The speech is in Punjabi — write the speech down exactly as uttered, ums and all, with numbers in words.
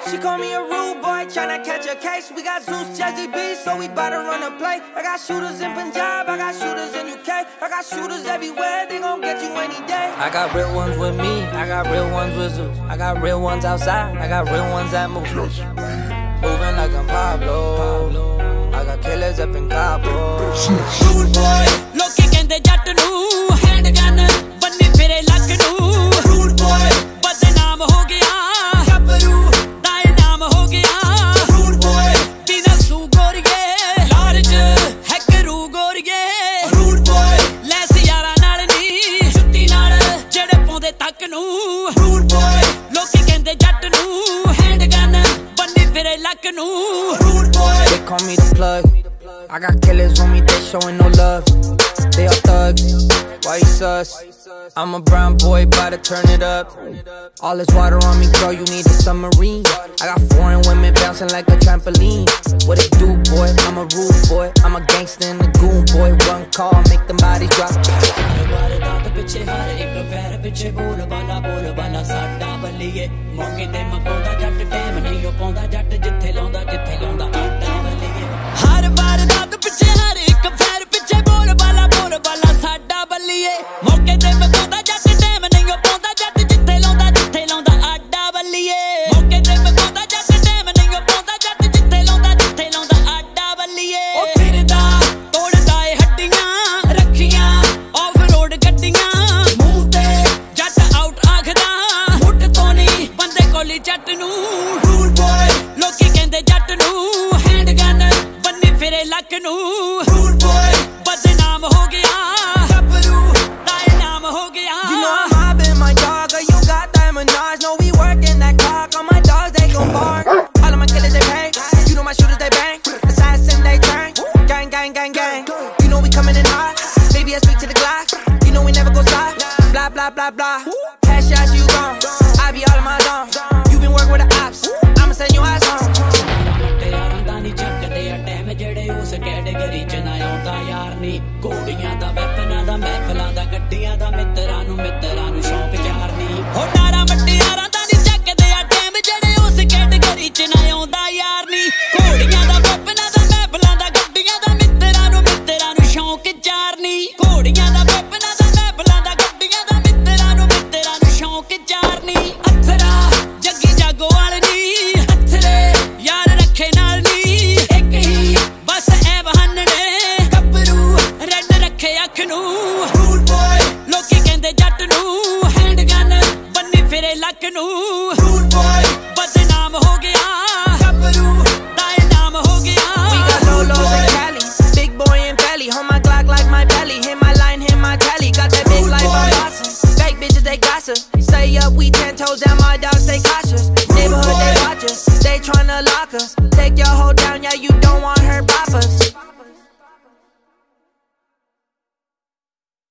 She call me a rude boy, tryna catch a case. We got Zeus, Jazzy B, so we bout to run the play. I got shooters in Punjab, I got shooters in U K. I got shooters everywhere, they gon' get you any day. I got real ones with me, I got real ones with Zeus. I got real ones outside, I got real ones that move. Moving like I'm Pablo, I got killers up in Cabo. Rude boy, ਲੋਕੀ ਕਹਿੰਦੇ ਜੱਟ ਨੂੰ ਹੈਂਡ ਗਨ ਬੰਨੀ ਫਿਰੇ ਲੱਕ ਨੂੰ. Rude boy, ਬਦਨਾਮ ਹੋ ਗਿਆ ਗੱਭਰੂ ਦਾ ਨਾਮ ਹੋ ਗਿਆ. Rude boy, ਤੀਨਾ ਸੂ ਗੋਰੀਏ ਲਾਰਜ ਹੈ ਕਰੂ ਗੋਰੀਏ. Rude boy, ਲੈਸ ਯਾਰਾਂ ਨਾਲ ਨੀ ਜੁੱਤੀ ਨਾਲ ਜਿਹੜੇ ਪਾਉਂਦੇ ਤੱਕ ਨੂੰ. Rude boy, ਲੋਕੀ ਕਹਿੰਦੇ ਜੱਟ ਨੂੰ ਹੈਂਡ ਗਨ ਬੰਨੀ ਫਿਰੇ ਲੱਕ ਨੂੰ. Rude boy, they call me the plug. I got killers on me, they showing no love. They are thugs, why you sus? I'm a brown boy, bout to turn it up. All this water on me, girl, you need a submarine. I got foreign women bouncing like a trampoline. What it do, boy? I'm a rude boy. I'm a gangster and a goon boy. One call, make them bodies drop. ਪਿੱਛੇ ਹਰ ਇੱਕ ਪੈਰ ਪਿੱਛੇ ਬੋਲ ਬਾਲਾ ਬੋਲ ਬਾਲਾ ਸਾਡਾ ਬੱਲੀਏ. ਮੌਕੇ ਤੇ ਮਪਾਉਂਦਾ ਜੱਟ ਟਾਈਮ ਨਹੀਂ ਉਹ ਪਾਉਂਦਾ ਜੱਟ ਜਿੱਥੇ ਲਾਉਂਦਾ ਜਿੱਥੇ ਲਾਉਂਦਾ ਆਟਾ ਬੱਲੀਏ. ਹਰ ਵਾਰ ਦਾਤ ਪਿੱਛੇ ਹਰ ਇੱਕ ਪੈਰ ਪਿੱਛੇ ਬੋਲ ਬਾਲਾ ਬੋਲ ਬਾਲਾ ਸਾਡਾ ਬੱਲੀਏ. ਮੌਕੇ ਤੇ ਮਪਾਉਂਦਾ ਜੱਟ ਟਾਈਮ ਨਹੀਂ ਉਹ ਪਾਉਂਦਾ ਜੱਟ ਜਿੱਥੇ ਲਾਉਂਦਾ ਜਿੱਥੇ ਲਾਉਂਦਾ ਆਟਾ ਬੱਲੀਏ. ਮੌਕੇ ਤੇ ਮਪਾਉਂਦਾ ਜੱਟ ਟਾਈਮ ਨਹੀਂ ਉਹ ਪਾਉਂਦਾ ਜੱਟ ਜਿੱਥੇ ਲਾਉਂਦਾ ਜਿੱਥੇ ਲਾਉਂਦਾ ਆਟਾ ਬੱਲੀਏ. ਉਹ ਫਿਰਦਾ ਤੋੜਦਾ ਏ ਹੱਡੀਆਂ ਰੱਖੀਆਂ ਆਫ ਰੋਡ ਗੱਡੀਆਂ. ਜੱਟ ਨੂੰ ਰੂਲ ਬੋਏ ਲੋਕੀ ਕਹਿੰਦੇ ਜੱਟ ਨੂੰ ਹੈਂਡ ਗਨ ਬੰਨੀ ਫਿਰੇ ਲੱਕ ਨੂੰ. ਰੂਲ ਬੋਏ ਬਦਨਾਮ ਹੋ ਗਿਆ ਗੱਭਰੂ ਦਾ ਨਾਮ ਹੋ ਗਿਆ. You know I'm mobbing my dog, or you got that Minaj. No, we working that cock. All my dogs, they gon' bark. All of my killers, they bang. You know my shooters, they bang. Assassin, they turn. Gang, gang, gang, gang. You know we coming in hot. Baby, I speak to the Glock. You know we never go stop. Blah, blah, blah, blah. Cash shots, you gone. I be all in my zone. Work with the ops, I'ma send you ass home. ਯਾਰਾਂ ਦਾ ਨੀ ਚੱਕਦੇ ਆ ਟਾਈਮ ਜਿਹੜੇ ਉਸ ਕੈਟੇਗਰੀ ਚ ਨਾ ਆਉਂਦਾ ਯਾਰ ਨੀ. ਘੋੜੀਆਂ ਦਾ ਵੈਪਨਾਂ ਦਾ ਮਹਿਫਲਾਂ ਦਾ ਗੱਡੀਆਂ ਦਾ ਮਿੱਤਰਾਂ ਨੂੰ ਮਿੱਤਰਾਂ ਨੂੰ ਸ਼ੌਂਕ ਯਾਰ ਨੀ. ਹੋ ਡਾਰਾ ਵੱਡੇ ਯਾਰਾਂ ਦਾ ਨੀ ਚੱਕਦੇ ਆ ਟਾਈਮ ਜਿਹੜੇ ਉਸ ਕੈਟੇਗਰੀ ਚ ਨਾ ਆਉਂਦਾ ਯਾਰ ਨੀ. ਘੋੜੀਆਂ ਦਾ ਵੈਪਨਾਂ ਦਾ ਮਹਿਫਲਾਂ ਦਾ ਗੱਡੀਆਂ ਦਾ ਮਿੱਤਰਾਂ ਨੂੰ ਮਿੱਤਰਾਂ ਨੂੰ ਸ਼ੌਂਕ ਯਾਰ ਨੀ. ਘੋੜੀਆਂ ਦਾ ਵੈਪਨਾਂ ਦਾ ਮਹਿਫਲਾਂ ਦਾ ਗੱਡੀਆਂ ਦਾ ਮਿੱਤਰਾਂ ਨੂੰ ਮਿੱਤਰਾਂ ਨੂੰ ਸ਼ੌਂਕ ਯਾਰ ਨੀ. ਅਥਰਾ ਜੱਗੀ ਗੋਵਾਲ ਨੀ ਹੱਥਰੇ ਯਾਰ ਰੱਖੇ ਨਾਲ ਨੀ. ਇੱਕ ਹੀ ਬਸ ਐ ਬਹਾਨੇ ਗੱਭਰੂ ਰੈਡ ਰੱਖੇ ਅੱਖ ਨੂੰ. ਰੂਲ ਬੋਏ ਲੋਕੀ ਕਹਿੰਦੇ ਜੱਟ ਨੂੰ ਹੈਂਡ ਗਨ ਬੰਨੀ ਫਿਰੇ ਲੱਕ ਨੂੰ. Rule boy